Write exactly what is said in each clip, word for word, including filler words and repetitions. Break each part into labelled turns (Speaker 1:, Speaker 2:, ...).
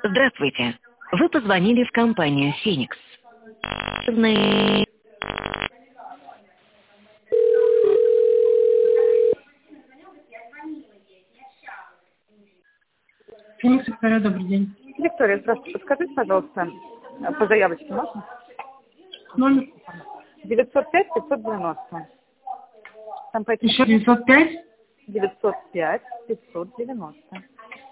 Speaker 1: Здравствуйте. Вы позвонили в компанию «Феникс». Зна-
Speaker 2: Феникс, Виктория, добрый день.
Speaker 3: Виктория, здравствуйте. Подскажите, пожалуйста, по заявочке можно?
Speaker 2: Номер
Speaker 3: девятьсот пять пятьсот девяносто. Там по этим...
Speaker 2: еще девятьсот пять.
Speaker 3: девятьсот пять пятьсот девяносто.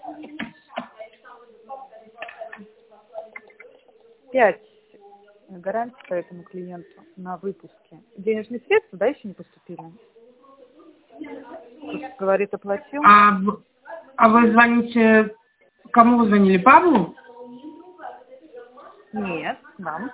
Speaker 3: пять гарантий по этому клиенту на выпуске. Денежные средства, да, еще не поступили? Тут говорит, оплатил.
Speaker 2: А, в- а вы звоните... Кому вы звонили? Павлу?
Speaker 3: Нет, вам.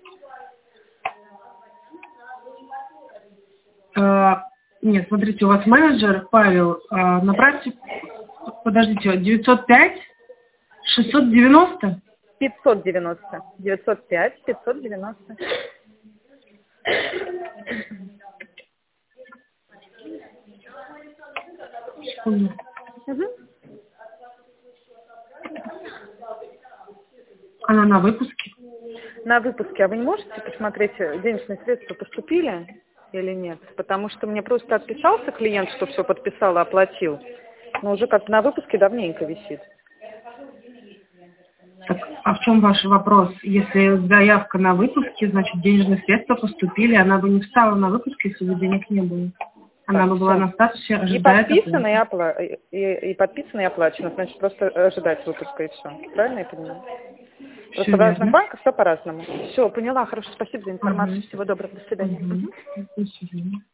Speaker 2: Э, нет, смотрите, у вас менеджер Павел. Э, направьте... Подождите, девятьсот пять шестьсот девяносто?
Speaker 3: пятьсот девяносто. девятьсот пять пятьсот девяносто.
Speaker 2: Секунду.
Speaker 3: Угу.
Speaker 2: Она на выпуске.
Speaker 3: На выпуске, а вы не можете посмотреть, денежные средства поступили или нет? Потому что мне просто отписался клиент, что все подписал и оплатил, но уже как на выпуске давненько висит.
Speaker 2: Так, а в чем ваш вопрос? Если заявка на выпуске, значит денежные средства поступили, она бы не встала на выпуске, если бы денег не было. Она
Speaker 3: Так,
Speaker 2: бы была
Speaker 3: всё.
Speaker 2: на статусе
Speaker 3: И
Speaker 2: ожидает
Speaker 3: подписано, и,
Speaker 2: оплаты.
Speaker 3: опла... и, и подписано, и оплачено. Значит, просто ожидать выпуска и все. Правильно я понимаю?
Speaker 2: Все
Speaker 3: Просто в разных
Speaker 2: верно.
Speaker 3: банках все по-разному. Все, поняла. Хорошо, спасибо за информацию.
Speaker 2: Угу.
Speaker 3: Всего доброго. До свидания.
Speaker 2: Угу.
Speaker 3: Мгм.
Speaker 2: До свидания.